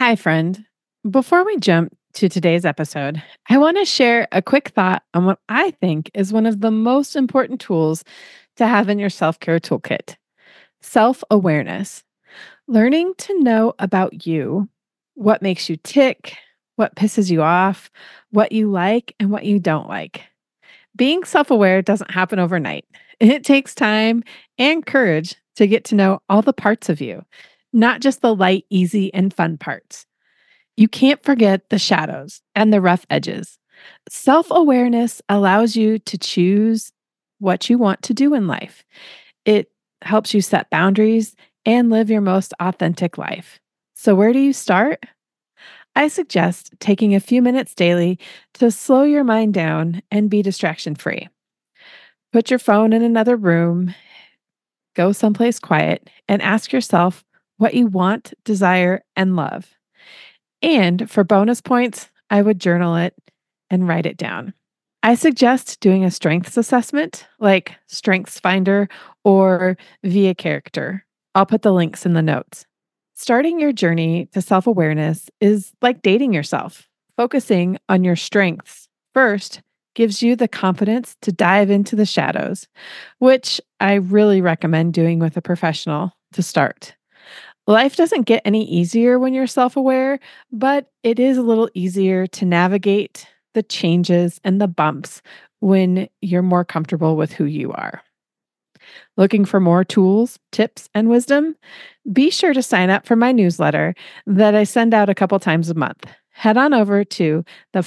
Hi, friend. Before we jump to today's episode, I want to share a quick thought on what I think is one of the most important tools to have in your self care toolkit: self awareness. Learning to know about you, what makes you tick, what pisses you off, what you like, and what you don't like. Being self aware doesn't happen overnight. It takes time and courage to get to know all the parts of you, not just the light, easy, and fun parts. You can't forget the shadows and the rough edges. Self awareness allows you to choose what you want to do in life. It helps you set boundaries and live your most authentic life. So, where do you start? I suggest taking a few minutes daily to slow your mind down and be distraction free. Put your phone in another room, go someplace quiet, and ask yourself what you want, desire, and love. And for bonus points, I would journal it and write it down. I suggest doing a strengths assessment like Strengths Finder or Via Character. I'll put the links in the notes. Starting your journey to self awareness is like dating yourself. Focusing on your strengths first gives you the confidence to dive into the shadows, which I really recommend doing with a professional to start. Life doesn't get any easier when you're self aware, but it is a little easier to navigate the changes and the bumps when you're more comfortable with who you are. Looking for more tools, tips, and wisdom? Be sure to sign up for my newsletter that I send out a couple times a month. Head on over to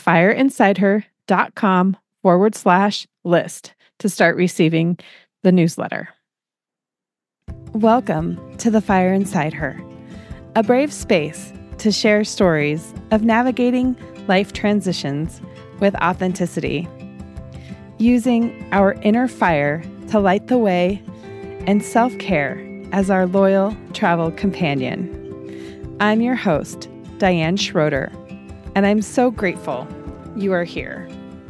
thefireinsideher.com/list to start receiving the newsletter. Welcome to The Fire Inside Her, a brave space to share stories of navigating life transitions with authenticity, using our inner fire to light the way and self-care as our loyal travel companion. I'm your host, Diane Schroeder, and I'm so grateful you are here.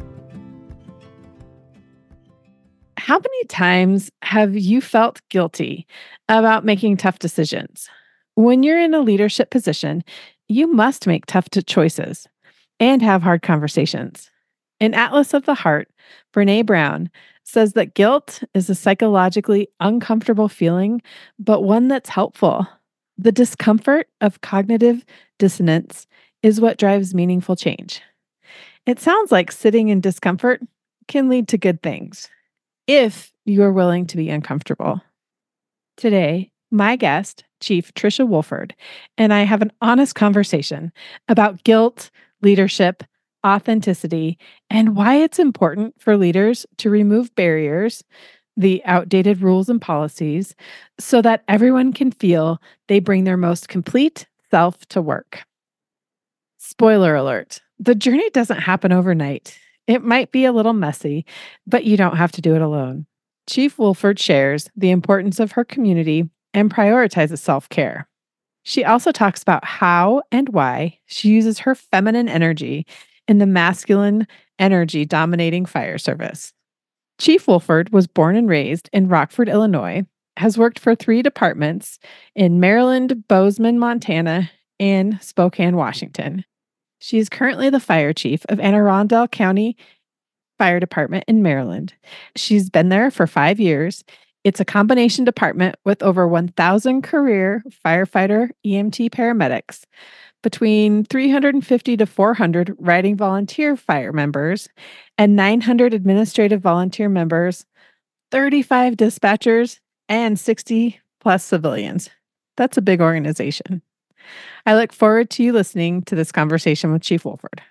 How many times have you felt guilty about making tough decisions? When you're in a leadership position, you must make tough choices and have hard conversations. In Atlas of the Heart, Brene Brown says that guilt is a psychologically uncomfortable feeling, but one that's helpful. The discomfort of cognitive dissonance is what drives meaningful change. It sounds like sitting in discomfort can lead to good things if you are willing to be uncomfortable. Today, my guest, Chief Tricia Wolford, and I have an honest conversation about guilt, leadership, authenticity, and why it's important for leaders to remove barriers, the outdated rules and policies, so that everyone can feel they bring their most complete self to work. Spoiler alert, the journey doesn't happen overnight. It might be a little messy, but you don't have to do it alone. Chief Wolford shares the importance of her community and prioritizes self-care. She also talks about how and why she uses her feminine energy in the masculine energy dominating fire service. Chief Wolford was born and raised in Rockford, Illinois, has worked for 3 departments in Maryland, Bozeman, Montana, and Spokane, Washington. She is currently the fire chief of Anne Arundel County Fire Department in Maryland. She's been there for 5 years. It's a combination department with over 1,000 career firefighter EMT paramedics, between 350 to 400 riding volunteer fire members, and 900 administrative volunteer members, 35 dispatchers, and 60 plus civilians. That's a big organization. I look forward to you listening to this conversation with Chief Wolford.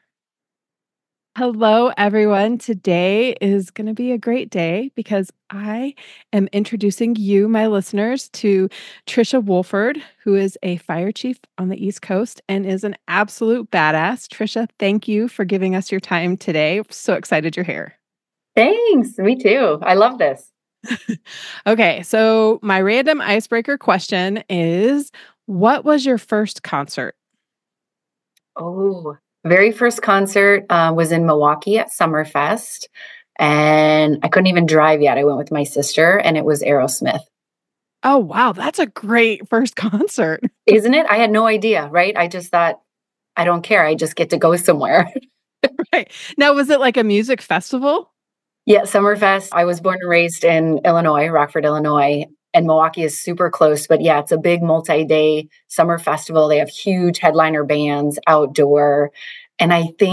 Hello, everyone. Today is going to be a great day because I am introducing you, my listeners, to Tricia Wolford, who is a fire chief on the East Coast and is an absolute badass. Tricia, thank you for giving us your time today. So excited you're here. Thanks. Me too. I love this. Okay, so my random icebreaker question is, what was your first concert? Oh, very first concert was in Milwaukee at Summerfest, and I couldn't even drive yet. I went with my sister, and it was Aerosmith. Oh, wow, that's a great first concert. Isn't it? I had no idea, right? I just thought I don't care. I just get to go somewhere. Right. Now, was it like a music festival? Yeah, Summerfest. I was born and raised in Illinois, Rockford, Illinois, and Milwaukee is super close. But yeah, it's a big multi-day summer festival. They have huge headliner bands outdoor. And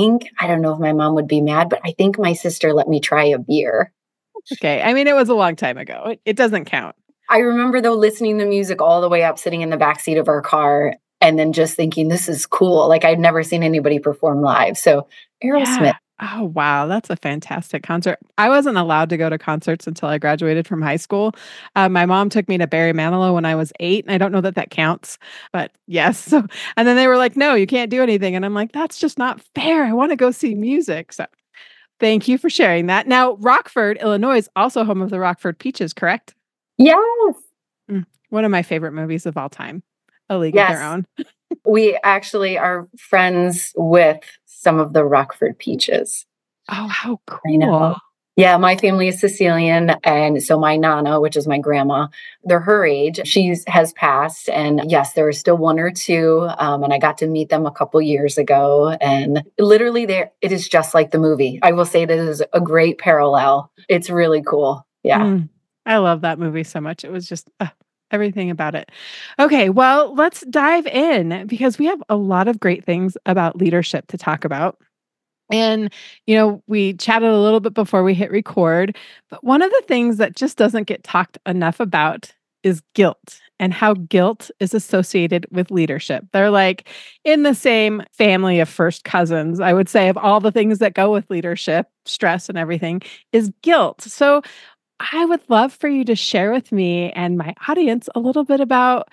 I don't know if my mom would be mad, but I think my sister let me try a beer. Okay. I mean, it was a long time ago. It doesn't count. I remember though listening to music all the way up, sitting in the back seat of our car, and then just thinking, this is cool. Like I'd never seen anybody perform live. So Aerosmith. Yeah. Oh, wow. That's a fantastic concert. I wasn't allowed to go to concerts until I graduated from high school. My mom took me to Barry Manilow when I was 8. And I don't know that that counts, but yes. So, and then they were like, no, you can't do anything. And I'm like, that's just not fair. I want to go see music. So thank you for sharing that. Now, Rockford, Illinois is also home of the Rockford Peaches, correct? Yes. One of my favorite movies of all time, A League of Their Yes. Own. We actually are friends with some of the Rockford Peaches. Oh, how I know. cool. Yeah, my family is Sicilian, and so my nana, which is my grandma, they're her age. She's has passed, and yes, there are still one or two, and I got to meet them a couple years ago. And literally, there it is just like the movie. I will say that is a great parallel. It's really cool. Yeah. Mm, I love that movie so much. It was just everything about it. Okay, well, let's dive in because we have a lot of great things about leadership to talk about. And, we chatted a little bit before we hit record, but one of the things that just doesn't get talked enough about is guilt and how guilt is associated with leadership. They're like in the same family of first cousins, I would say, of all the things that go with leadership, stress and everything, is guilt. So I would love for you to share with me and my audience a little bit about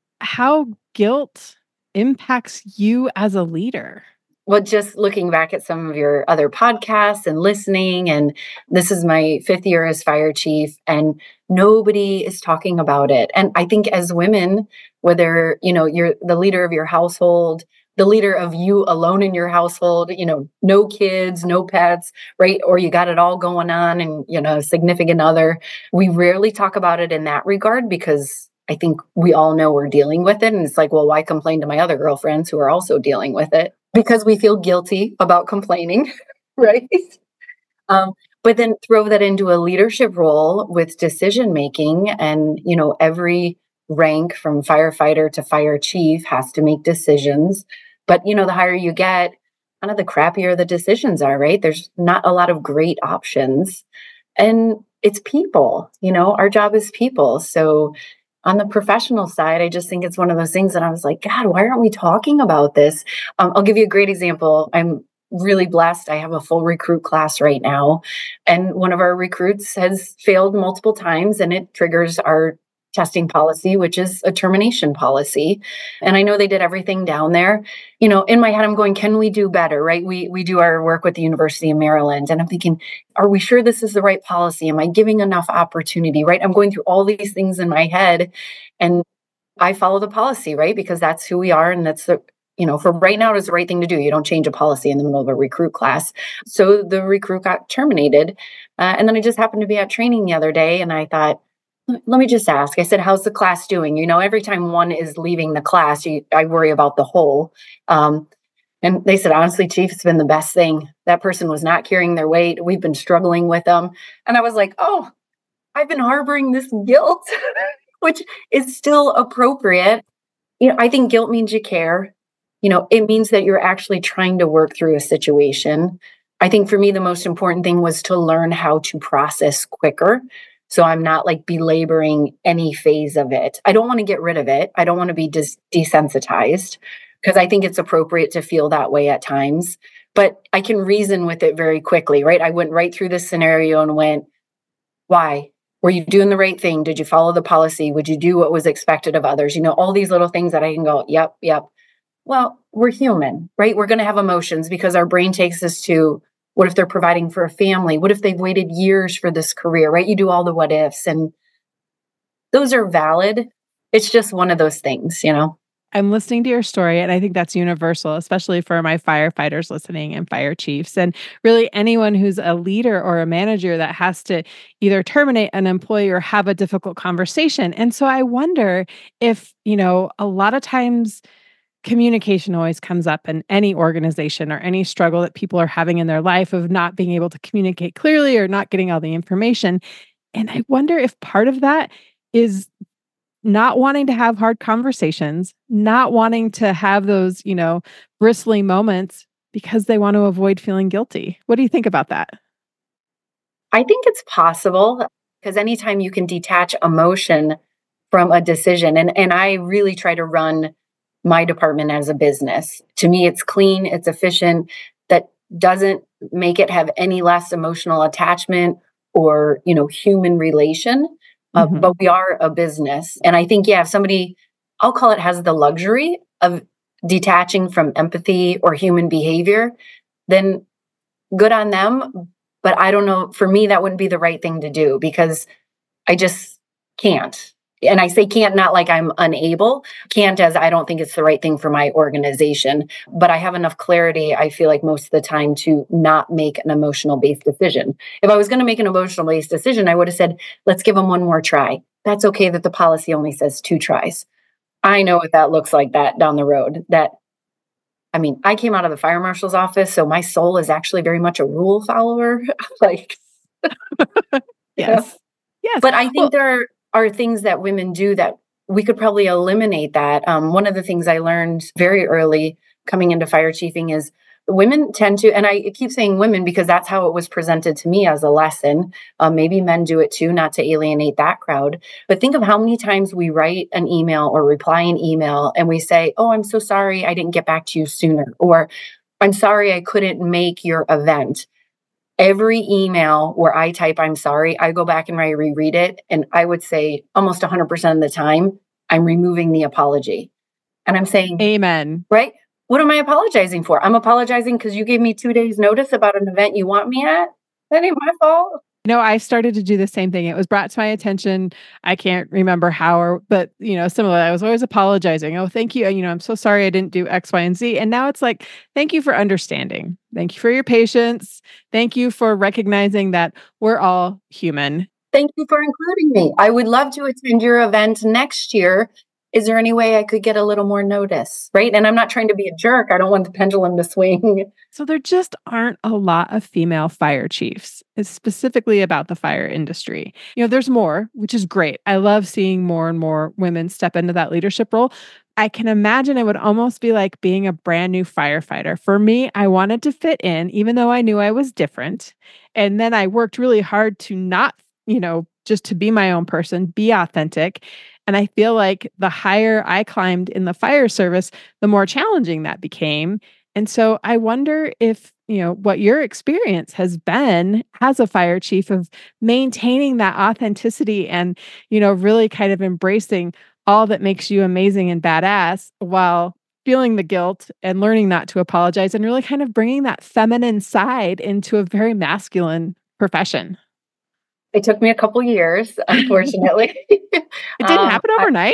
how guilt impacts you as a leader. Well, just looking back at some of your other podcasts and listening, and this is my 5th year as fire chief, and nobody is talking about it. And I think as women, whether you're the leader of your household, the leader of you alone in your household, no kids, no pets, right? Or you got it all going on, and significant other. We rarely talk about it in that regard because I think we all know we're dealing with it. And it's like, well, why complain to my other girlfriends who are also dealing with it? Because we feel guilty about complaining, right? Um, but then throw that into a leadership role with decision making, and every rank from firefighter to fire chief has to make decisions. But the higher you get, kind of the crappier the decisions are, right? There's not a lot of great options. And it's people, our job is people. So on the professional side, I just think it's one of those things that I was like, God, why aren't we talking about this? I'll give you a great example. I'm really blessed. I have a full recruit class right now. And one of our recruits has failed multiple times, and it triggers our testing policy, which is a termination policy. And I know they did everything down there. In my head, I'm going, can we do better? Right? We do our work with the University of Maryland. And I'm thinking, are we sure this is the right policy? Am I giving enough opportunity? Right? I'm going through all these things in my head. And I follow the policy, right? Because that's who we are. And that's for right now, it's the right thing to do. You don't change a policy in the middle of a recruit class. So the recruit got terminated. And then I just happened to be at training the other day, and I thought, let me just ask. I said, how's the class doing? Every time one is leaving the class, I worry about the whole. And they said, honestly, Chief, it's been the best thing. That person was not carrying their weight. We've been struggling with them. And I was like, oh, I've been harboring this guilt, which is still appropriate. I think guilt means you care. It means that you're actually trying to work through a situation. I think for me, the most important thing was to learn how to process quicker. So I'm not like belaboring any phase of it. I don't want to get rid of it. I don't want to be desensitized, because I think it's appropriate to feel that way at times. But I can reason with it very quickly, right? I went right through this scenario and went, why? Were you doing the right thing? Did you follow the policy? Would you do what was expected of others? All these little things that I can go, yep, yep. Well, we're human, right? We're going to have emotions because our brain takes us to, what if they're providing for a family? What if they've waited years for this career, right? You do all the what ifs, and those are valid. It's just one of those things. I'm listening to your story, and I think that's universal, especially for my firefighters listening and fire chiefs, and really anyone who's a leader or a manager that has to either terminate an employee or have a difficult conversation. And so I wonder if, a lot of times communication always comes up in any organization or any struggle that people are having in their life of not being able to communicate clearly or not getting all the information. And I wonder if part of that is not wanting to have hard conversations, not wanting to have those, bristly moments because they want to avoid feeling guilty. What do you think about that? I think it's possible because anytime you can detach emotion from a decision, and I really try to run my department as a business. To me, it's clean, it's efficient, that doesn't make it have any less emotional attachment or, human relation. Mhm. But we are a business. And I think, yeah, if somebody, I'll call it, has the luxury of detaching from empathy or human behavior, then good on them. But I don't know, for me, that wouldn't be the right thing to do because I just can't. And I say can't not like I'm unable, can't as I don't think it's the right thing for my organization. But I have enough clarity, I feel like most of the time, to not make an emotional based decision. If I was going to make an emotional based decision, I would have said, let's give them one more try. That's okay that the policy only says 2 tries. I know what that looks like that down the road. I came out of the fire marshal's office, so my soul is actually very much a rule follower. like, you know, Yes. Yes. but I think Well, there are things that women do that we could probably eliminate that. One of the things I learned very early coming into fire chiefing is women tend to, and I keep saying women because that's how it was presented to me as a lesson. Maybe men do it too, not to alienate that crowd. But think of how many times we write an email or reply an email and we say, oh, I'm so sorry I didn't get back to you sooner. Or I'm sorry I couldn't make your event. Every email where I type, I'm sorry, I go back and I reread it. And I would say almost 100% of the time, I'm removing the apology. And I'm saying, amen. right? What am I apologizing for? I'm apologizing because you gave me 2 days notice about an event you want me at. That ain't my fault. I started to do the same thing. It was brought to my attention. I can't remember how but similar. I was always apologizing. Oh, thank you. I'm so sorry I didn't do X, Y, and Z. And now it's like, thank you for understanding. Thank you for your patience. Thank you for recognizing that we're all human. Thank you for including me. I would love to attend your event next year. Is there any way I could get a little more notice? Right. And I'm not trying to be a jerk. I don't want the pendulum to swing. So there just aren't a lot of female fire chiefs, it's specifically about the fire industry. There's more, which is great. I love seeing more and more women step into that leadership role. I can imagine it would almost be like being a brand new firefighter. For me, I wanted to fit in, even though I knew I was different. And then I worked really hard to not, just to be my own person, be authentic. And I feel like the higher I climbed in the fire service, the more challenging that became. And so I wonder if, what your experience has been as a fire chief of maintaining that authenticity and, really kind of embracing all that makes you amazing and badass while feeling the guilt and learning not to apologize and really kind of bringing that feminine side into a very masculine profession. It took me a couple years, It unfortunately. didn't happen I, overnight.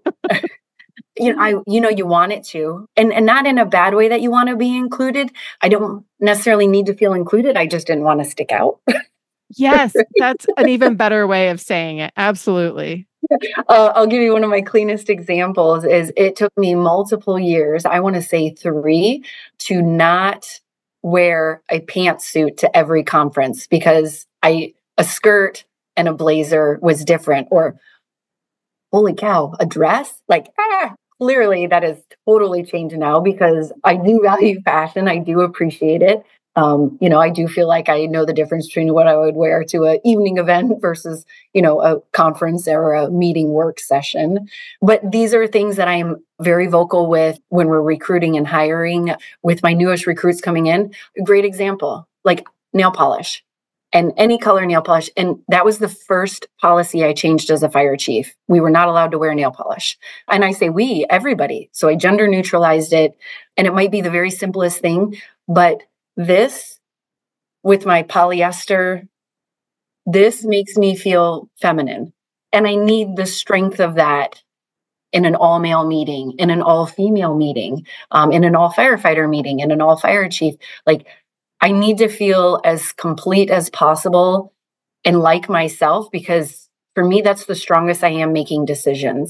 you want it to, and not in a bad way that you want to be included. I don't necessarily need to feel included. I just didn't want to stick out. Yes, that's an even better way of saying it. Absolutely. I'll give you one of my cleanest examples. Is it took me multiple years, I want to say 3, to not wear a pantsuit to every conference because a skirt and a blazer was different. Or holy cow, a dress? Clearly that is totally changed now because I do value fashion. I do appreciate it. I do feel like I know the difference between what I would wear to an evening event versus, a conference or a meeting work session. But these are things that I am very vocal with when we're recruiting and hiring with my newest recruits coming in. A great example, like nail polish and any color nail polish. And that was the first policy I changed as a fire chief. We were not allowed to wear nail polish. And I say we, everybody. So I gender neutralized it. And it might be the very simplest thing, but this with my polyester, this makes me feel feminine. And I need the strength of that in an all male meeting, in an all female meeting, in an all firefighter meeting, in an all fire chief. Like, I need to feel as complete as possible and like myself because for me, that's the strongest I am making decisions.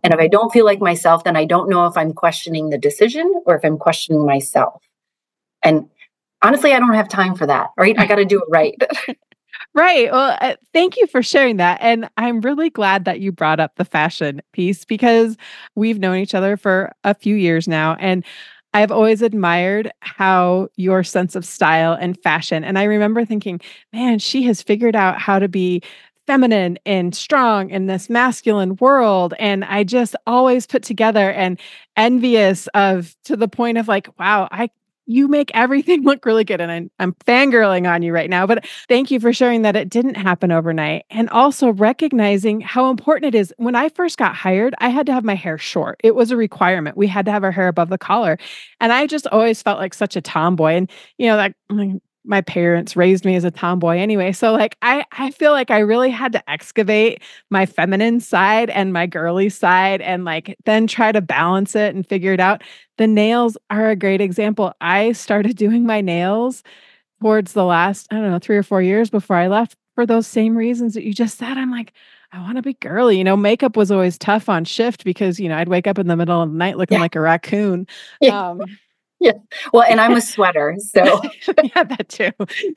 And if I don't feel like myself, then I don't know if I'm questioning the decision or if I'm questioning myself. And honestly, I don't have time for that, right? I got to do it right. Right. Well, thank you for sharing that. And I'm really glad that you brought up the fashion piece because we've known each other for a few years now. And I've always admired how your sense of style and fashion. And I remember thinking, man, she has figured out how to be feminine and strong in this masculine world. And I just always put together and envious of to the point of like, wow, I you make everything look really good. And I'm fangirling on you right now. But thank you for sharing that it didn't happen overnight and also recognizing how important it is. When I first got hired, I had to have my hair short. It was a requirement. We had to have our hair above the collar. And I just always felt like such a tomboy. And, like my parents raised me as a tomboy anyway. So like I feel like I really had to excavate my feminine side and my girly side and like then try to balance it and figure it out. The nails are a great example. I started doing my nails towards the last, I don't know, 3 or 4 years before I left for those same reasons that you just said. I'm like, I wanna be girly. Makeup was always tough on shift because, I'd wake up in the middle of the night looking Yeah. like a raccoon. Yeah. Um, Yeah. Well, and I'm a sweater. So yeah, that too.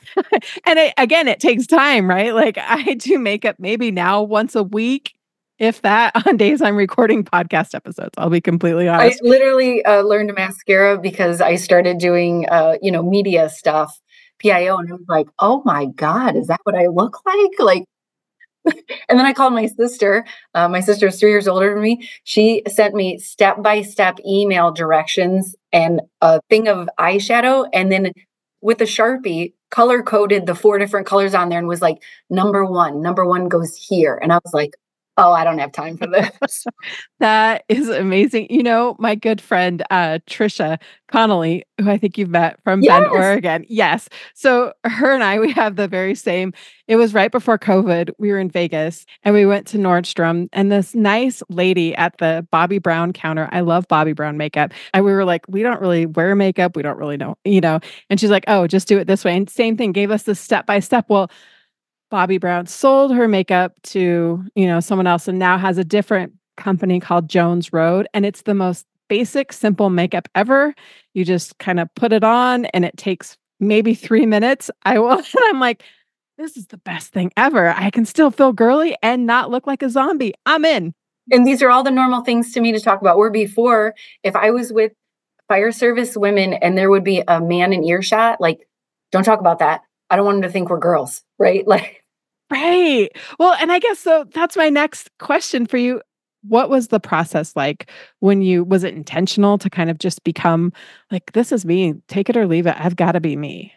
And again, it takes time, right? Like I do makeup maybe now once a week, if that, on days I'm recording podcast episodes. I'll be completely I honest. literally learned mascara because I started doing, media stuff, PIO, and I was like, oh my God, is that what I look like? Like, and then I called my sister. My sister is 3 years older than me. She sent me step by step email directions and a thing of eyeshadow. And then with a Sharpie, color coded the 4 different colors on there and was like, number one goes here. And I was like, oh, I don't have time for this. That is amazing. My good friend, Trisha Connolly, who I think you've met from Bend, Yes. Oregon. Yes. So her and I, we have the very same. It was right before COVID. We were in Vegas and we went to Nordstrom and this nice lady at the Bobbi Brown counter. I love Bobbi Brown makeup. And we were like, we don't really wear makeup. We don't really know. And she's like, oh, just do it this way. And same thing, gave us the step by step. Well, Bobbi Brown sold her makeup to, someone else and now has a different company called Jones Road. And it's the most basic, simple makeup ever. You just kind of put it on and it takes maybe 3 minutes. I will, and I'm like, this is the best thing ever. I can still feel girly and not look like a zombie. I'm in. And these are all the normal things to me to talk about. Where before, if I was with fire service women and there would be a man in earshot, like, don't talk about that. I don't want him to think we're girls, right? Like, Right. Well, and I guess so that's my next question for you. What was the process like was it intentional to kind of just become like, this is me, take it or leave it. I've got to be me.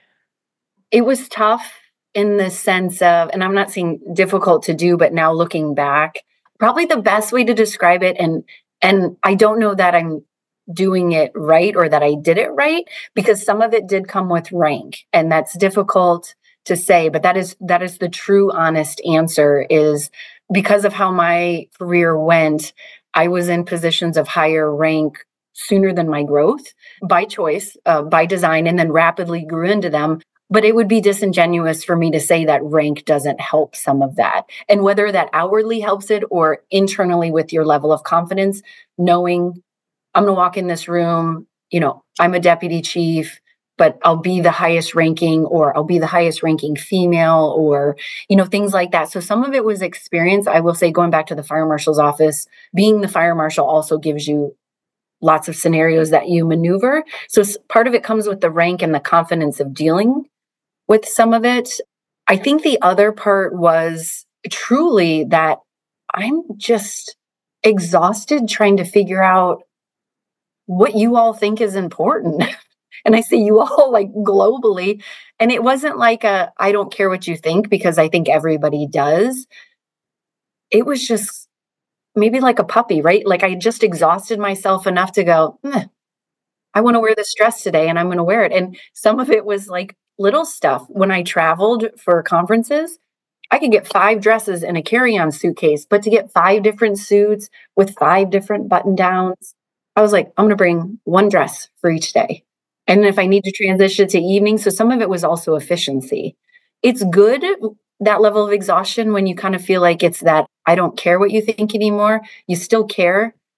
it was tough in the sense of, and I'm not saying difficult to do, but now looking back, probably the best way to describe it, and I don't know that I'm doing it right or that I did it right because some of it did come with rank, and that's difficult to say, but that is the true honest answer is because of how my career went, I was in positions of higher rank sooner than my growth by choice, by design, and then rapidly grew into them. But it would be disingenuous for me to say that rank doesn't help some of that. And whether that outwardly helps it or internally with your level of confidence, knowing I'm going to walk in this room, I'm a deputy chief, but I'll be the highest ranking or I'll be the highest ranking female or, things like that. So some of it was experience. I will say, going back to the fire marshal's office, being the fire marshal also gives you lots of scenarios that you maneuver. So part of it comes with the rank and the confidence of dealing with some of it. I think the other part was truly that I'm just exhausted trying to figure out what you all think is important. And I say you all like globally. And it wasn't like I don't care what you think because I think everybody does. It was just maybe like a puppy, right? Like I just exhausted myself enough to go, I want to wear this dress today and I'm going to wear it. And some of it was like little stuff. When I traveled for conferences, I could get 5 dresses in a carry-on suitcase, but to get 5 different suits with 5 different button downs, I was like, I'm going to bring one dress for each day. And if I need to transition to evening, so some of it was also efficiency. It's good, that level of exhaustion, when you kind of feel like it's that I don't care what you think anymore. You still care,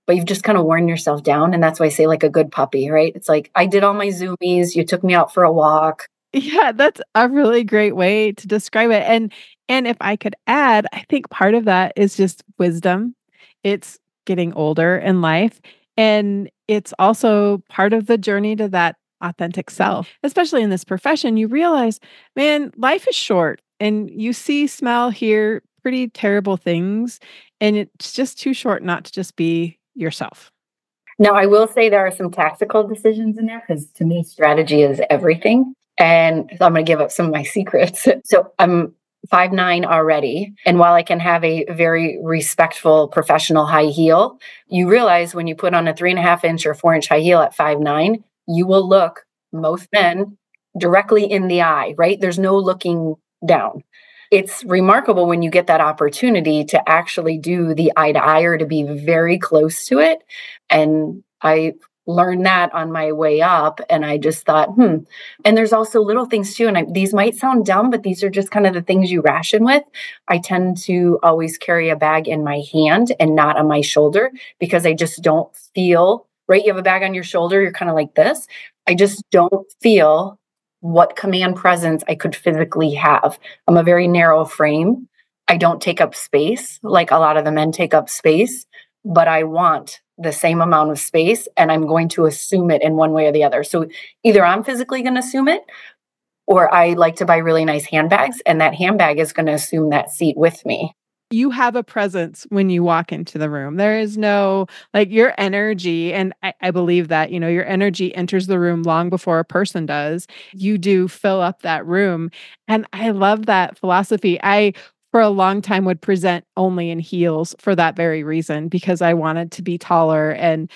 but you've just kind of worn yourself down. And that's why I say like a good puppy, right? It's like, I did all my Zoomies, you took me out for a walk. Yeah, that's a really great way to describe it, and if I could add, I think part of that is just wisdom. It's getting older in life, and it's also part of the journey to that authentic self. Especially in this profession, you realize, man, life is short, and you see, smell, hear pretty terrible things, and it's just too short not to just be yourself. Now, I will say there are some tactical decisions in there because to me, strategy is everything. And so I'm going to give up some of my secrets. So I'm 5'9" already. And while I can have a very respectful professional high heel, you realize when you put on a 3.5 inch or 4 inch high heel at 5'9", you will look most men directly in the eye, right? There's no looking down. It's remarkable when you get that opportunity to actually do the eye to eye or to be very close to it. And I learned that on my way up. And I just thought, And there's also little things too. And these might sound dumb, but these are just kind of the things you ration with. I tend to always carry a bag in my hand and not on my shoulder because I just don't feel, right? You have a bag on your shoulder, you're kind of like this. I just don't feel what command presence I could physically have. I'm a very narrow frame. I don't take up space like a lot of the men take up space, but I want the same amount of space and I'm going to assume it in one way or the other. So either I'm physically going to assume it or I like to buy really nice handbags and that handbag is going to assume that seat with me. You have a presence when you walk into the room. There is no like your energy, and I believe that, your energy enters the room long before a person does. You do fill up that room. And I love that philosophy. I, for a long time, would present only in heels for that very reason, because I wanted to be taller and,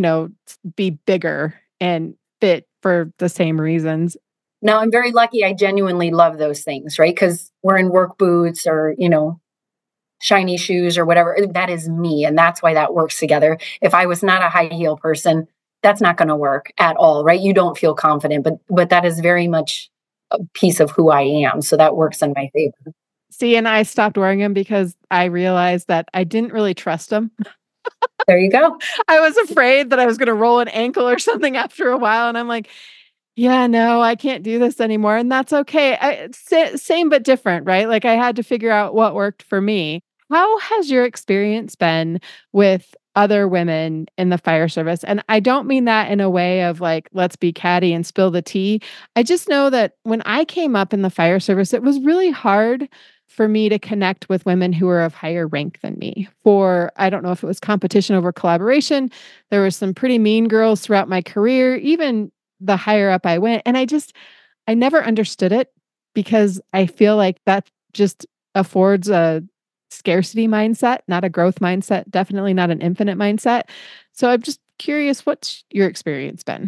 be bigger and fit for the same reasons. Now I'm very lucky. I genuinely love those things, right? Because we're in work boots or, shiny shoes or whatever. That is me. And that's why that works together. If I was not a high heel person, that's not going to work at all, right? You don't feel confident, but that is very much a piece of who I am. So that works in my favor. See, and I stopped wearing them because I realized that I didn't really trust them. There you go. I was afraid that I was gonna roll an ankle or something after a while, and I'm like, "Yeah, no, I can't do this anymore," and that's okay. Same but different, right? Like, I had to figure out what worked for me. How has your experience been with other women in the fire service? And I don't mean that in a way of like, let's be catty and spill the tea. I just know that when I came up in the fire service, it was really hard for me to connect with women who were of higher rank than me. For I don't know if it was competition over collaboration. There were some pretty mean girls throughout my career, even the higher up I went. And I never understood it because I feel like that just affords a scarcity mindset, not a growth mindset, definitely not an infinite mindset. So I'm just curious, what's your experience been?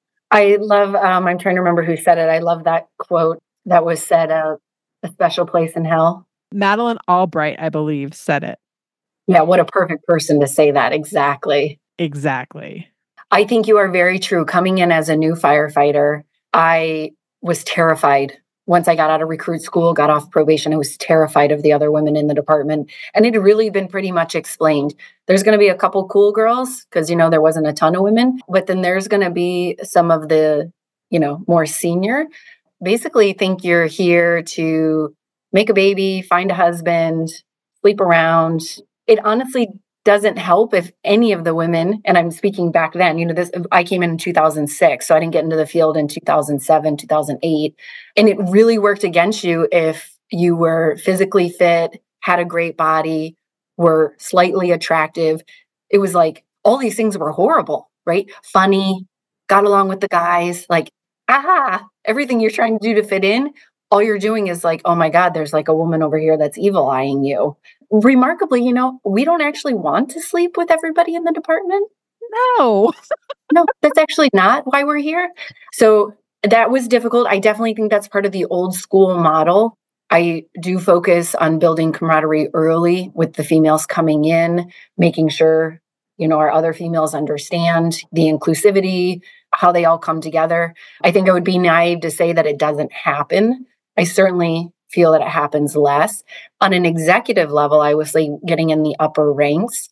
I love, I'm trying to remember who said it. I love that quote that was said, a special place in hell. Madeline Albright, I believe, said it. Yeah, what a perfect person to say that. Exactly. Exactly. I think you are very true. Coming in as a new firefighter, I was terrified. Once I got out of recruit school, got off probation, I was terrified of the other women in the department. And it had really been pretty much explained. There's going to be a couple cool girls because, there wasn't a ton of women, but then there's going to be some of the, more senior. Basically, think you're here to make a baby, find a husband, sleep around. It honestly doesn't help if any of the women, and I'm speaking back then, this I came in 2006, so I didn't get into the field in 2007, 2008. And it really worked against you if you were physically fit, had a great body, were slightly attractive. It was like all these things were horrible, right? Funny, got along with the guys, like, everything you're trying to do to fit in, all you're doing is like, oh my God, there's like a woman over here that's evil eyeing you. Remarkably, we don't actually want to sleep with everybody in the department. No. No, that's actually not why we're here. So that was difficult. I definitely think that's part of the old school model. I do focus on building camaraderie early with the females coming in, making sure, our other females understand the inclusivity, how they all come together. I think I would be naive to say that it doesn't happen. I certainly feel that it happens less. On an executive level, I was like getting in the upper ranks.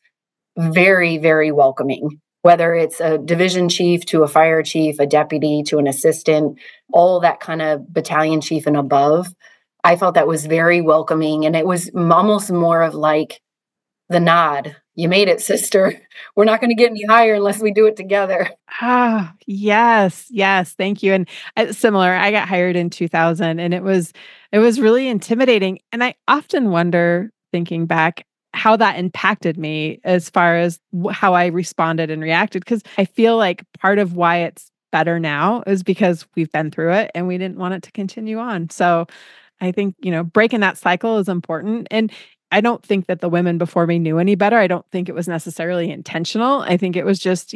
very, very welcoming. Whether it's a division chief to a fire chief, a deputy to an assistant, all that kind of battalion chief and above, I felt that was very welcoming. And it was almost more of like the nod. You made it, sister. We're not going to get any higher unless we do it together. Ah, yes, yes, thank you. And similar, I got hired in 2000, and it was really intimidating. And I often wonder, thinking back, how that impacted me as far as how I responded and reacted. Because I feel like part of why it's better now is because we've been through it and we didn't want it to continue on. So I think, breaking that cycle is important. And I don't think that the women before me knew any better. I don't think it was necessarily intentional. I think it was just,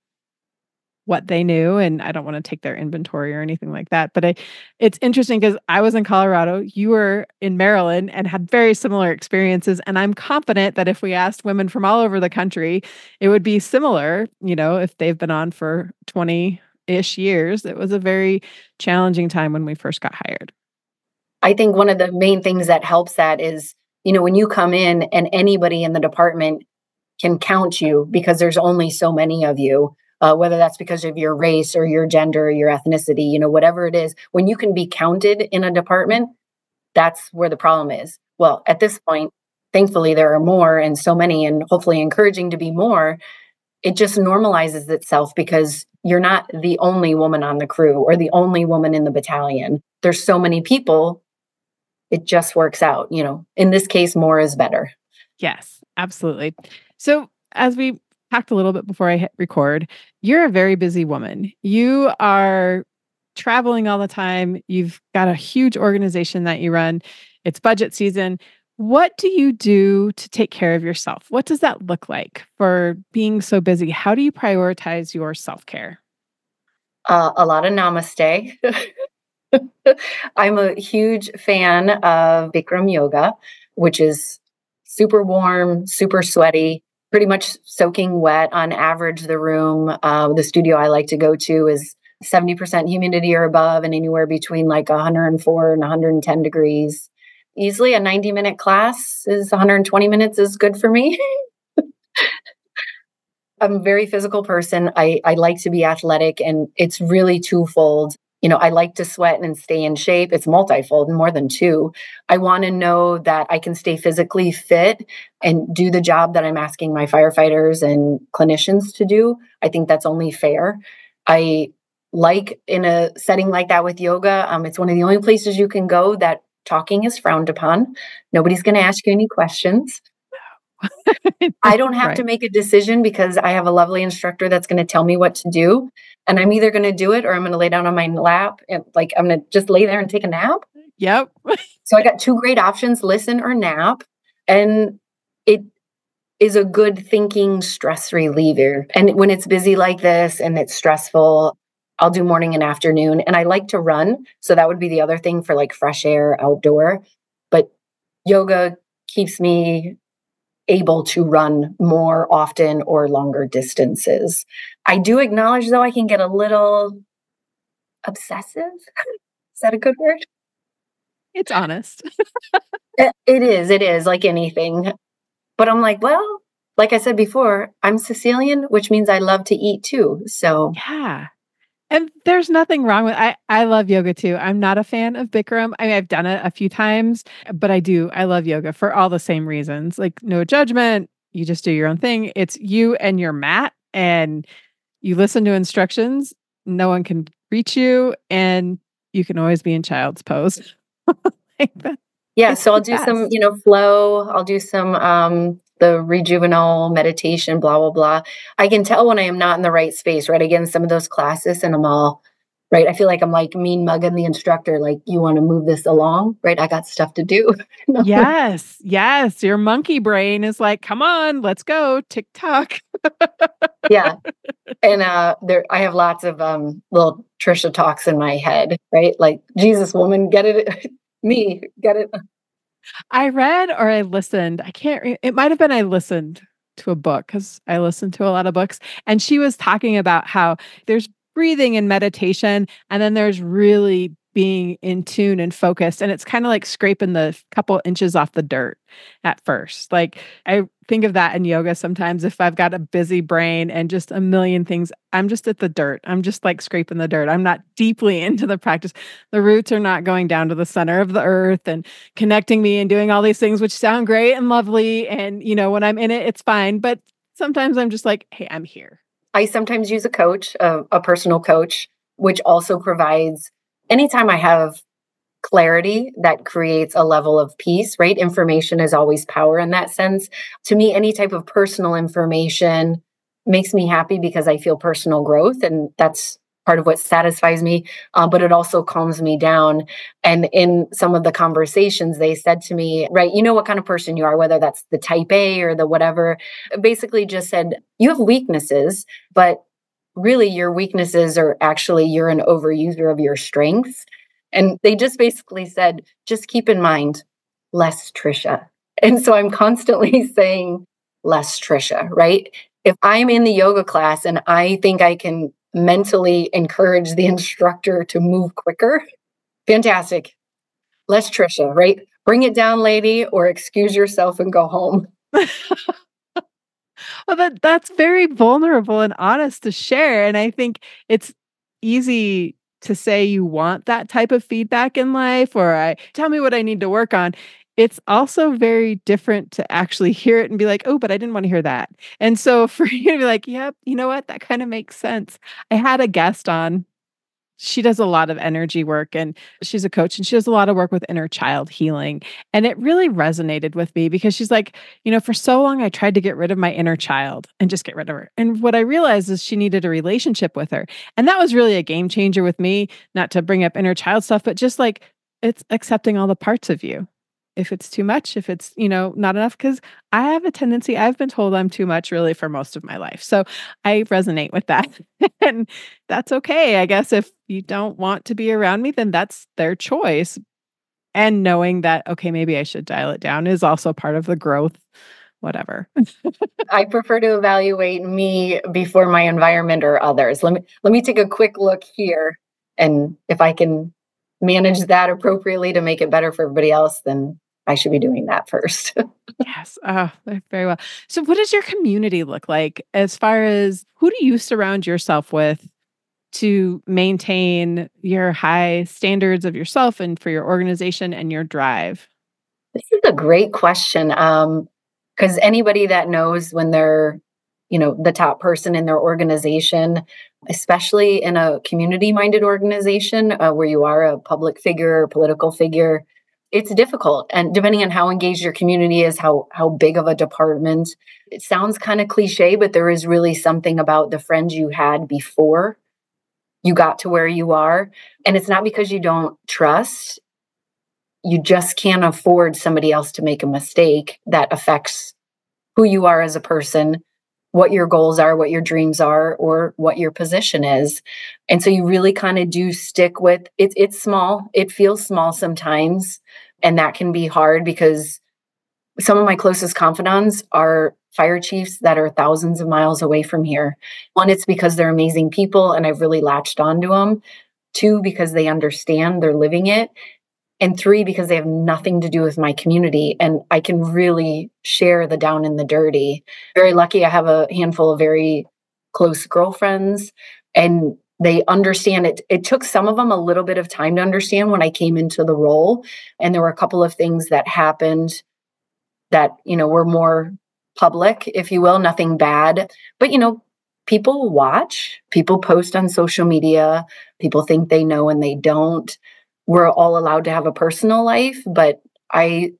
what they knew, and I don't want to take their inventory or anything like that. But it's interesting because I was in Colorado, you were in Maryland, and had very similar experiences. And I'm confident that if we asked women from all over the country, it would be similar. If they've been on for 20-ish years, it was a very challenging time when we first got hired. I think one of the main things that helps that is, when you come in and anybody in the department can count you because there's only so many of you, whether that's because of your race or your gender or your ethnicity, whatever it is, when you can be counted in a department, that's where the problem is. Well, at this point, thankfully, there are more and so many, and hopefully encouraging to be more. It just normalizes itself because you're not the only woman on the crew or the only woman in the battalion. There's so many people. It just works out. In this case, more is better. Yes, absolutely. So, as we talked a little bit before I hit record, you're a very busy woman. You are traveling all the time. You've got a huge organization that you run. It's budget season. What do you do to take care of yourself? What does that look like for being so busy? How do you prioritize your self care? A lot of namaste. I'm a huge fan of Bikram yoga, which is super warm, super sweaty, pretty much soaking wet on average. The studio I like to go to is 70% humidity or above, and anywhere between like 104 and 110 degrees. Easily a 90-minute class is 120 minutes is good for me. I'm a very physical person. I like to be athletic, and it's really twofold. I like to sweat and stay in shape. It's multifold, more than two. I want to know that I can stay physically fit and do the job that I'm asking my firefighters and clinicians to do. I think that's only fair. I like in a setting like that with yoga, it's one of the only places you can go that talking is frowned upon. Nobody's going to ask you any questions. I don't have to Right. make a decision because I have a lovely instructor that's going to tell me what to do. And I'm either going to do it or I'm going to lay down on my lap and like I'm going to just lay there and take a nap. Yep. So I got two great options, listen or nap. And it is a good thinking stress reliever. And when it's busy like this and it's stressful, I'll do morning and afternoon. And I like to run. So that would be the other thing for like fresh air outdoor. But yoga keeps me able to run more often or longer distances. I do acknowledge, though, I can get a little obsessive. Is that a good word? It's honest. It is like anything. But I'm like, well, like I said before, I'm Sicilian, which means I love to eat too. So, Yeah. And there's nothing wrong with I love yoga too. I'm not a fan of Bikram. I mean, I've done it a few times, but I do. I love yoga for all the same reasons. Like no judgment. You just do your own thing. It's you and your mat and you listen to instructions. No one can reach you and you can always be in child's pose. Like that. yeah, It's so I'll the do some, best. flow. I'll do some the rejuvenal meditation, blah blah blah. I can tell when I am not in the right space, right? Again, some of those classes and I'm all right. I feel like I'm like mean mugging the instructor, like, you want to move this along, right? I got stuff to do. Yes. Yes. Your monkey brain is like, come on, let's go. Tick tock. Yeah. And there I have lots of little Trisha talks in my head, right? Like, Jesus woman, get it me, get it. I read or I listened, I can't it might have been I listened to a book because I listen to a lot of books, and she was talking about how there's breathing and meditation, and then there's really being in tune and focused. And it's kind of like scraping the couple inches off the dirt at first. Like I think of that in yoga sometimes if I've got a busy brain and just a million things, I'm just at the dirt. I'm just like scraping the dirt. I'm not deeply into the practice. The roots are not going down to the center of the earth and connecting me and doing all these things, which sound great and lovely. And, when I'm in it, it's fine. But sometimes I'm just like, hey, I'm here. I sometimes use a coach, a personal coach, which also provides anytime I have clarity that creates a level of peace, right? Information is always power in that sense. To me, any type of personal information makes me happy because I feel personal growth, and that's part of what satisfies me. But it also calms me down. And in some of the conversations, they said to me, right, you know what kind of person you are, whether that's the type A or the whatever, basically just said, you have weaknesses, but really your weaknesses are actually you're an overuser of your strengths. And they just basically said, just keep in mind, less Trisha. And so I'm constantly saying, less Trisha, right? If I'm in the yoga class and I think I can mentally encourage the instructor to move quicker, fantastic. Less Trisha, right? Bring it down, lady, or excuse yourself and go home. Well, that's very vulnerable and honest to share. And I think it's easy to say you want that type of feedback in life or I tell me what I need to work on. It's also very different to actually hear it and be like, oh, but I didn't want to hear that. And so for you to be like, yep, you know what? That kind of makes sense. I had a guest on. She does a lot of energy work and she's a coach and she does a lot of work with inner child healing. And it really resonated with me because she's like, for so long I tried to get rid of my inner child and just get rid of her. And what I realized is she needed a relationship with her. And that was really a game changer with me, not to bring up inner child stuff, but just like it's accepting all the parts of you. If it's too much, if it's, not enough, because I have a tendency, I've been told I'm too much really for most of my life. So I resonate with that. And that's okay. I guess if you don't want to be around me, then that's their choice. And knowing that, okay, maybe I should dial it down is also part of the growth, whatever. I prefer to evaluate me before my environment or others. Let me take a quick look here. And if I can manage that appropriately to make it better for everybody else, then I should be doing that first. Yes. Oh, very well. So, what does your community look like as far as who do you surround yourself with to maintain your high standards of yourself and for your organization and your drive? This is a great question. Because anybody that knows when they're, the top person in their organization, especially in a community minded organization where you are a public figure or political figure, it's difficult. And depending on how engaged your community is, how big of a department, it sounds kind of cliche, but there is really something about the friends you had before you got to where you are. And it's not because you don't trust, you just can't afford somebody else to make a mistake that affects who you are as a person, what your goals are, what your dreams are, or what your position is. And so you really kind of do stick with it. It's small. It feels small sometimes. And that can be hard because some of my closest confidants are fire chiefs that are thousands of miles away from here. One, it's because they're amazing people and I've really latched onto them. Two, because they understand, they're living it. And three, because they have nothing to do with my community and I can really share the down and the dirty. Very lucky I have a handful of very close girlfriends and they understand it. It took some of them a little bit of time to understand when I came into the role. And there were a couple of things that happened that, were more public, if you will, nothing bad. But, people watch, people post on social media, people think they know and they don't. We're all allowed to have a personal life, but I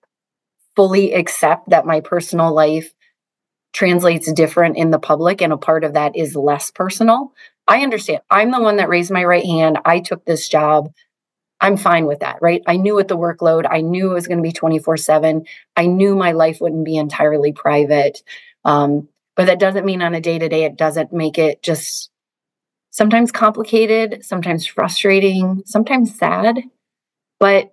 fully accept that my personal life translates different in the public, and a part of that is less personal. I understand. I'm the one that raised my right hand. I took this job. I'm fine with that, right? I knew what the workload, I knew it was going to be 24/7. I knew my life wouldn't be entirely private. But that doesn't mean on a day to day, it doesn't make it just sometimes complicated, sometimes frustrating, sometimes sad. But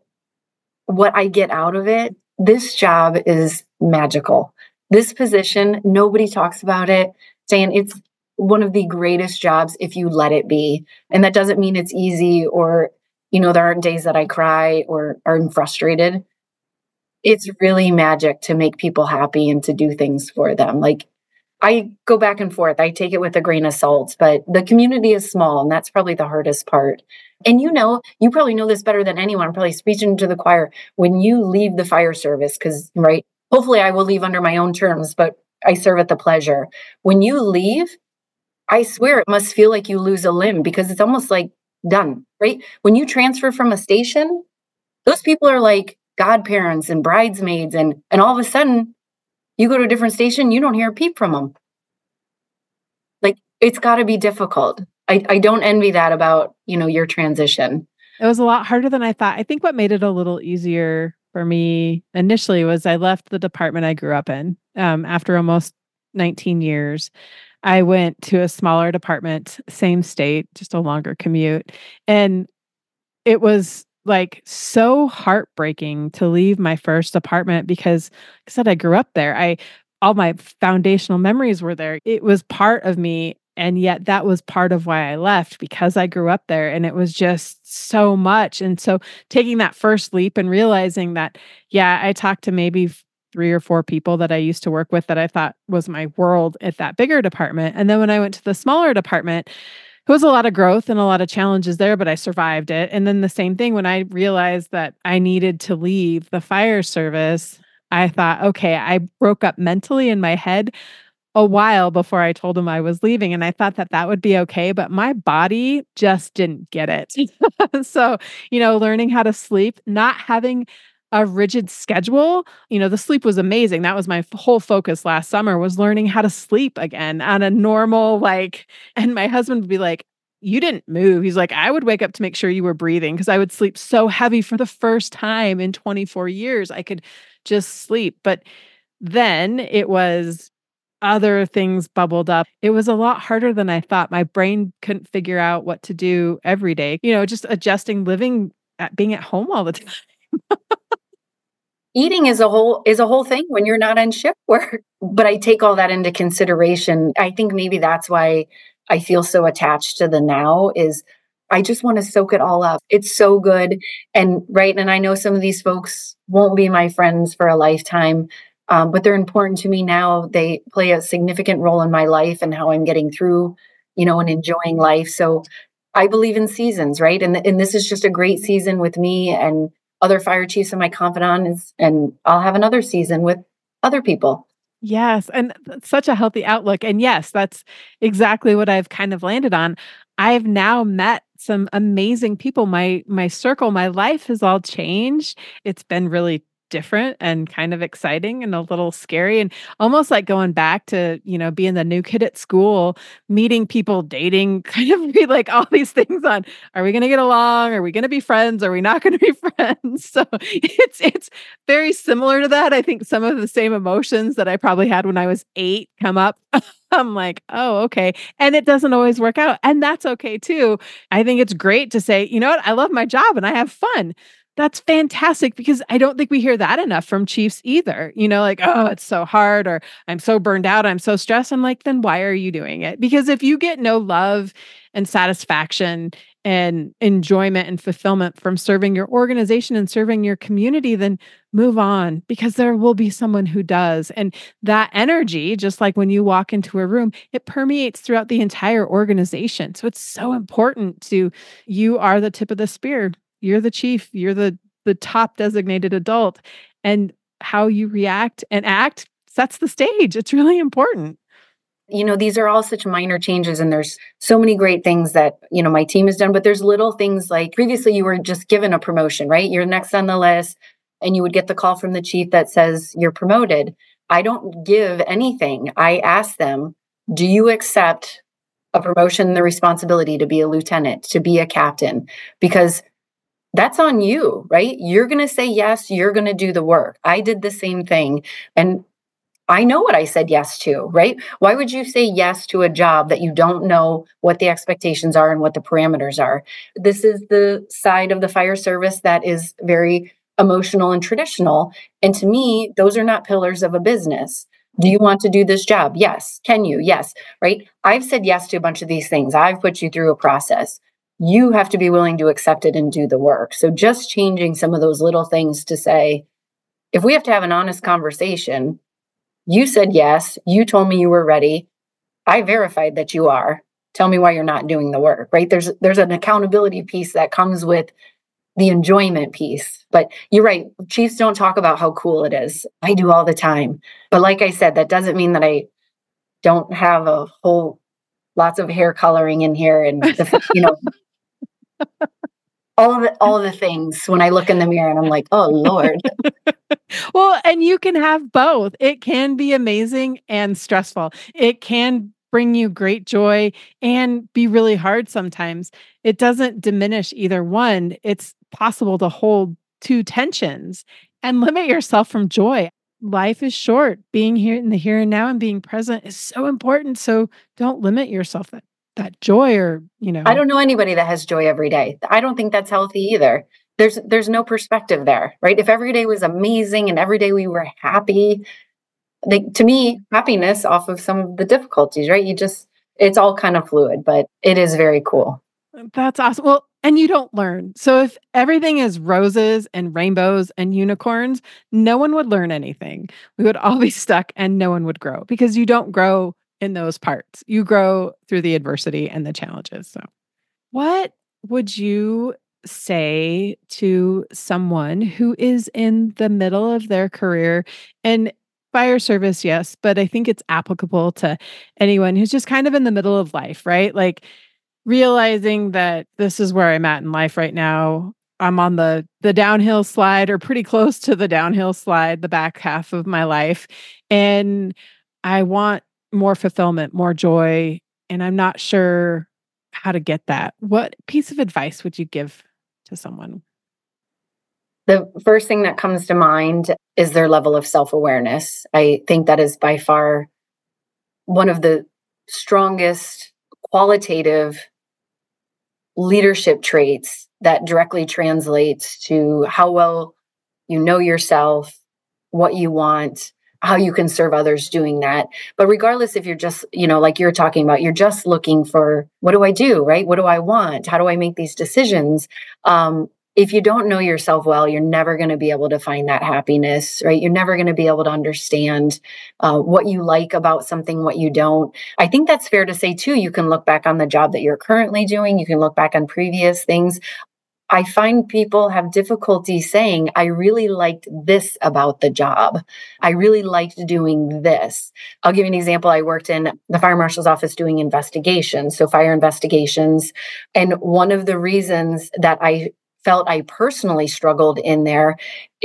what I get out of it, this job is magical. This position, nobody talks about it, saying it's one of the greatest jobs if you let it be. And that doesn't mean it's easy or There aren't days that I cry or are frustrated. It's really magic to make people happy and to do things for them. Like, I go back and forth. I take it with a grain of salt, but the community is small, and that's probably the hardest part. And you probably know this better than anyone. I'm probably speaking to the choir. When you leave the fire service, because, right, hopefully I will leave under my own terms, but I serve at the pleasure. When you leave, I swear it must feel like you lose a limb because it's almost like done, right? When you transfer from a station, those people are like godparents and bridesmaids, and all of a sudden you go to a different station, you don't hear a peep from them. Like, it's gotta be difficult. I don't envy that about, your transition. It was a lot harder than I thought. I think what made it a little easier for me initially was I left the department I grew up in, after almost 19 years. I went to a smaller department, same state, just a longer commute, and it was, like, so heartbreaking to leave my first apartment because, like I said, I grew up there. I All my foundational memories were there. It was part of me, and yet that was part of why I left because I grew up there, and it was just so much, and so taking that first leap and realizing that, yeah, I talked to maybe 3 or 4 people that I used to work with that I thought was my world at that bigger department, and then when I went to the smaller department, it was a lot of growth and a lot of challenges there, but I survived it. And then the same thing when I realized that I needed to leave the fire service, I thought, okay, I broke up mentally in my head a while before I told him I was leaving. And I thought that that would be okay, but my body just didn't get it. So, learning how to sleep, not having a rigid schedule, the sleep was amazing. That was my whole focus last summer was learning how to sleep again on a normal, like, and my husband would be like, you didn't move. He's like, I would wake up to make sure you were breathing because I would sleep so heavy for the first time in 24 years. I could just sleep. But then it was other things bubbled up. It was a lot harder than I thought. My brain couldn't figure out what to do every day, just adjusting living at being at home all the time. Eating is a whole thing when you're not on shift work. But I take all that into consideration. I think maybe that's why I feel so attached to the now is I just want to soak it all up. It's so good. And right. And I know some of these folks won't be my friends for a lifetime, but they're important to me now. They play a significant role in my life and how I'm getting through, and enjoying life. So I believe in seasons, right? And this is just a great season with me and other fire chiefs in my confidant, and I'll have another season with other people. Yes, and that's such a healthy outlook, and yes, that's exactly what I've kind of landed on. I've now met some amazing people. My circle, my life has all changed. It's been really different and kind of exciting and a little scary and almost like going back to, being the new kid at school, meeting people, dating, kind of be like all these things on, are we gonna get along? Are we gonna be friends? Are we not gonna be friends? So it's very similar to that. I think some of the same emotions that I probably had when I was 8 come up. I'm like, "Oh, okay." And it doesn't always work out, and that's okay too. I think it's great to say, "You know what? I love my job and I have fun." That's fantastic because I don't think we hear that enough from chiefs either. Like, "Oh, it's so hard," or "I'm so burned out, I'm so stressed." I'm like, "Then why are you doing it?" Because if you get no love and satisfaction and enjoyment and fulfillment from serving your organization and serving your community, then move on because there will be someone who does. And that energy, just like when you walk into a room, it permeates throughout the entire organization. So it's so important you are the tip of the spear. You're the chief, you're the top designated adult, and how you react and act sets the stage. It's really important. These are all such minor changes, and there's so many great things that, my team has done, but there's little things like previously you were just given a promotion, right? You're next on the list, and you would get the call from the chief that says you're promoted. I don't give anything. I ask them, do you accept a promotion, the responsibility to be a lieutenant, to be a captain? Because that's on you, right? You're going to say yes, you're going to do the work. I did the same thing. And I know what I said yes to, right? Why would you say yes to a job that you don't know what the expectations are and what the parameters are? This is the side of the fire service that is very emotional and traditional. And to me, those are not pillars of a business. Do you want to do this job? Yes. Can you? Yes. Right. I've said yes to a bunch of these things. I've put you through a process. You have to be willing to accept it and do the work. So just changing some of those little things to say, if we have to have an honest conversation, you said yes, you told me you were ready. I verified that you are. Tell me why you're not doing the work, right? There's an accountability piece that comes with the enjoyment piece. But you're right, chiefs don't talk about how cool it is. I do all the time. But like I said, that doesn't mean that I don't have a whole lots of hair coloring in here and all of the things when I look in the mirror and I'm like, oh Lord. Well, and you can have both. It can be amazing and stressful. It can bring you great joy and be really hard sometimes. It doesn't diminish either one. It's possible to hold two tensions and limit yourself from joy. Life is short. Being here in the here and now and being present is so important. So don't limit yourself that joy or, I don't know anybody that has joy every day. I don't think that's healthy either. There's no perspective there, right? If every day was amazing and every day we were happy, to me, happiness off of some of the difficulties, right? It's all kind of fluid, but it is very cool. That's awesome. Well, and you don't learn. So if everything is roses and rainbows and unicorns, no one would learn anything. We would all be stuck and no one would grow because you don't grow in those parts. You grow through the adversity and the challenges. So, what would you say to someone who is in the middle of their career and fire service? Yes, but I think it's applicable to anyone who's just kind of in the middle of life, right? Like realizing that this is where I'm at in life right now. I'm on the downhill slide or pretty close to the downhill slide, the back half of my life. And I want more fulfillment, more joy, and I'm not sure how to get that. What piece of advice would you give to someone? The first thing that comes to mind is their level of self awareness. I think that is by far one of the strongest qualitative leadership traits that directly translates to how well you know yourself, what you want, how you can serve others doing that. But regardless if you're just, like you're talking about, you're just looking for what do I do, right? What do I want? How do I make these decisions? If you don't know yourself well, you're never going to be able to find that happiness, right? You're never going to be able to understand what you like about something, what you don't. I think that's fair to say, too. You can look back on the job that you're currently doing. You can look back on previous things. I find people have difficulty saying, I really liked this about the job. I really liked doing this. I'll give you an example. I worked in the fire marshal's office doing investigations, so fire investigations. And one of the reasons that I felt I personally struggled in there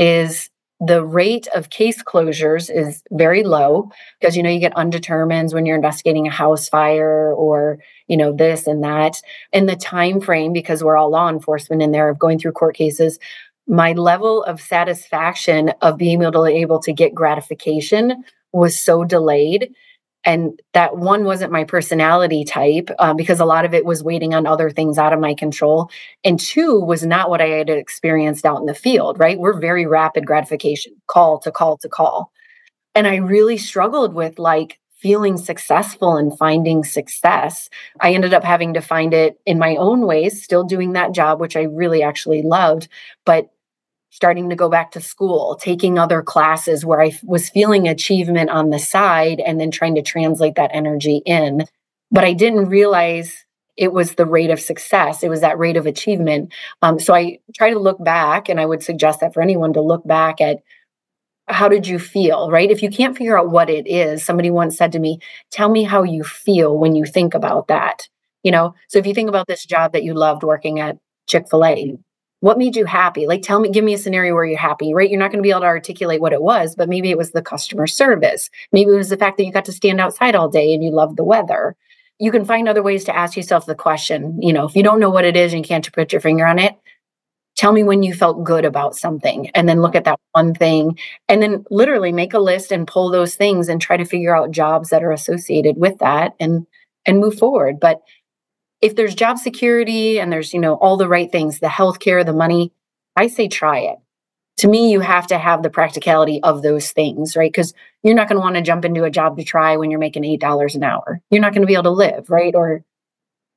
is the rate of case closures is very low because you get undetermineds when you're investigating a house fire or this and that, and the time frame, because we're all law enforcement in there of going through court cases. My level of satisfaction of being able to get gratification was so delayed. And that one wasn't my personality type because a lot of it was waiting on other things out of my control. And two was not what I had experienced out in the field, right? We're very rapid gratification, call to call to call. And I really struggled with feeling successful and finding success. I ended up having to find it in my own ways, still doing that job, which I really actually loved, but starting to go back to school, taking other classes where I was feeling achievement on the side and then trying to translate that energy in. But I didn't realize it was the rate of success. It was that rate of achievement. So I try to look back, and I would suggest that for anyone to look back at how did you feel, right? If you can't figure out what it is, somebody once said to me, tell me how you feel when you think about that. So if you think about this job that you loved working at Chick-fil-A, what made you happy? Give me a scenario where you're happy, right? You're not going to be able to articulate what it was, but maybe it was the customer service. Maybe it was the fact that you got to stand outside all day and you loved the weather. You can find other ways to ask yourself the question. If you don't know what it is and you can't put your finger on it, tell me when you felt good about something, and then look at that one thing and then literally make a list and pull those things and try to figure out jobs that are associated with that and move forward. But if there's job security and there's, all the right things, the healthcare, the money, I say try it. To me, you have to have the practicality of those things, right? Because you're not going to want to jump into a job to try when you're making $8 an hour. You're not going to be able to live, right? Or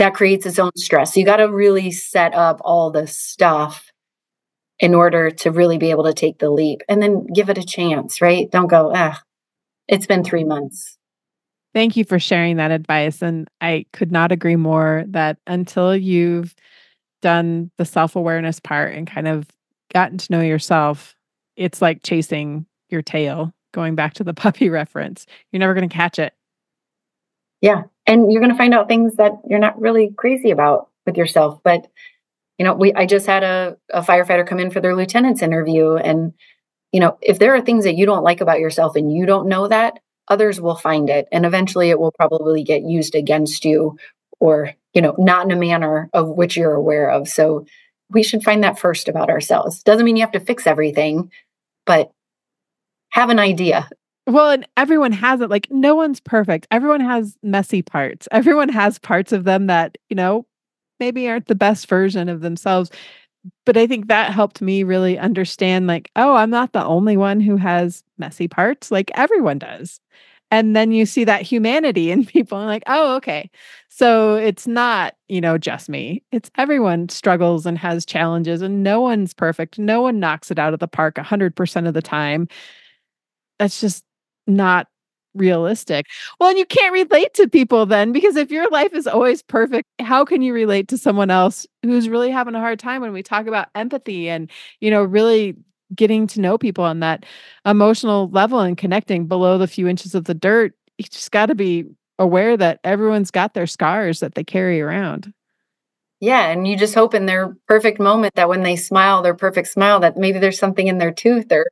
that creates its own stress. So you got to really set up all the stuff in order to really be able to take the leap and then give it a chance, right? Don't go, it's been 3 months. Thank you for sharing that advice. And I could not agree more that until you've done the self-awareness part and kind of gotten to know yourself, it's like chasing your tail, going back to the puppy reference. You're never going to catch it. Yeah. And you're going to find out things that you're not really crazy about with yourself. But, I just had a firefighter come in for their lieutenant's interview. And, if there are things that you don't like about yourself and you don't know that, others will find it. And eventually it will probably get used against you or, not in a manner of which you're aware of. So we should find that first about ourselves. Doesn't mean you have to fix everything, but have an idea. Well, and everyone has it. Like, no one's perfect. Everyone has messy parts. Everyone has parts of them that, maybe aren't the best version of themselves. But I think that helped me really understand, like, oh, I'm not the only one who has messy parts. Like, everyone does. And then you see that humanity in people and like, oh, okay. So it's not, just me. It's everyone struggles and has challenges and no one's perfect. No one knocks it out of the park 100% of the time. That's just not realistic. Well, and you can't relate to people then, because if your life is always perfect, how can you relate to someone else who's really having a hard time? When we talk about empathy and, really getting to know people on that emotional level and connecting below the few inches of the dirt, you just got to be aware that everyone's got their scars that they carry around. Yeah. And you just hope in their perfect moment that when they smile, their perfect smile, that maybe there's something in their tooth or,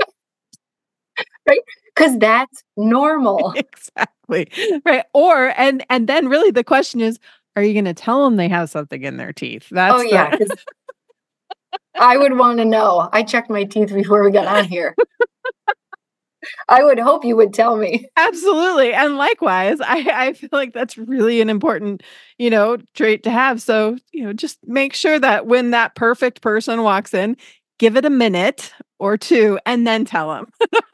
right? Because that's normal. Exactly. Right. Or, and then really the question is, are you going to tell them they have something in their teeth? That's yeah. I would want to know. I checked my teeth before we got on here. I would hope you would tell me. Absolutely. And likewise, I feel like that's really an important, trait to have. So, just make sure that when that perfect person walks in, give it a minute or two and then tell them.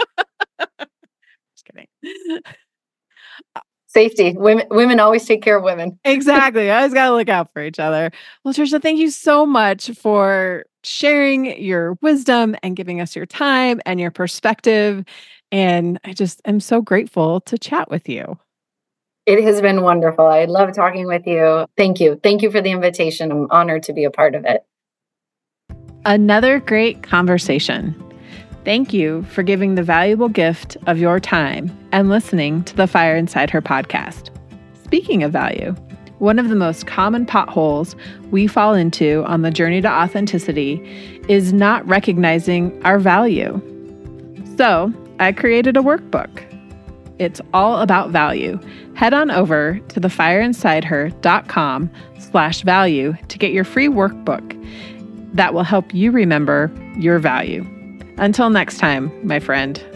Just kidding. Safety. Women always take care of women. Exactly. I always got to look out for each other. Well, Trisha, thank you so much for sharing your wisdom and giving us your time and your perspective. And I just am so grateful to chat with you. It has been wonderful. I love talking with you. Thank you. Thank you for the invitation. I'm honored to be a part of it. Another great conversation. Thank you for giving the valuable gift of your time and listening to the Fire Inside Her podcast. Speaking of value, one of the most common potholes we fall into on the journey to authenticity is not recognizing our value. So I created a workbook. It's all about value. Head on over to thefireinsideher.com/value to get your free workbook that will help you remember your value. Until next time, my friend.